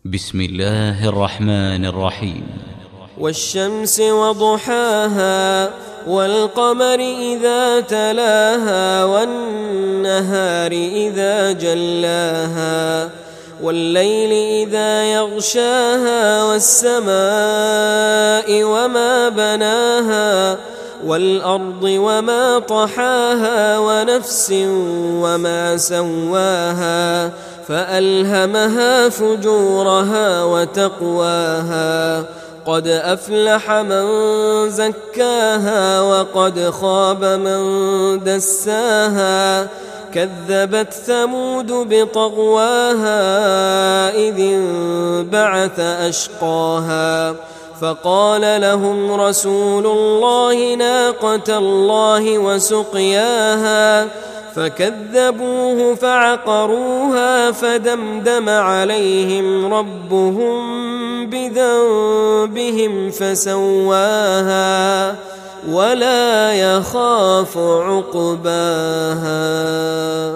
بسم الله الرحمن الرحيم. والشمس وضحاها والقمر إذا تلاها والنهار إذا جلاها والليل إذا يغشاها والسماء وما بناها والأرض وما طحاها ونفس وما سواها فألهمها فجورها وتقواها قد أفلح من زكاها وقد خاب من دساها كذبت ثمود بطغواها إذ انبعث أشقاها فقال لهم رسول الله ناقة الله وسقياها فكذبوه فعقروها فدمدم عليهم ربهم بذنبهم فسواها ولا يخاف عقباها.